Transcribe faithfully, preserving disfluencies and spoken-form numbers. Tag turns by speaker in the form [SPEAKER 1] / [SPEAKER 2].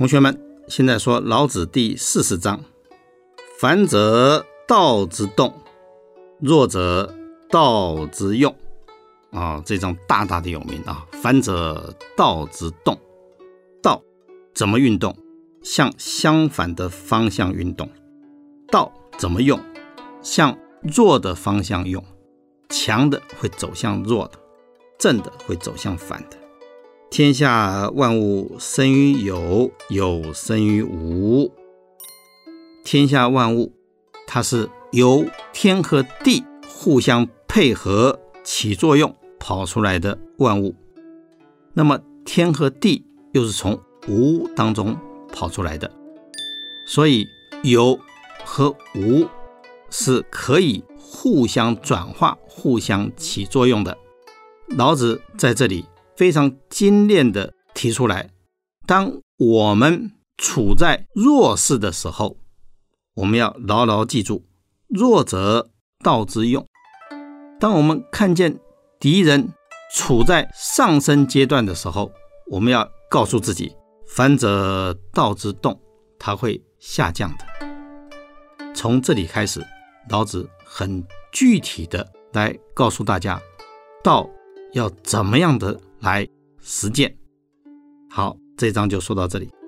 [SPEAKER 1] 同学们，现在说老子第四十章，凡则道之动，弱者道之用。啊，这章大大的有名啊！凡则道之动，道怎么运动？向相反的方向运动。道怎么用？向弱的方向用。强的会走向弱的，正的会走向反的。天下万物生于有，有生于无。天下万物，它是由天和地互相配合起作用跑出来的万物。那么天和地又是从无当中跑出来的，所以有和无是可以互相转化、互相起作用的。老子在这里非常精炼地提出来，当我们处在弱势的时候，我们要牢牢记住，弱者道之用。当我们看见敌人处在上升阶段的时候，我们要告诉自己，凡者道之动，它会下降的。从这里开始，老子很具体的来告诉大家，道要怎么样的来实践。好，这一章就说到这里。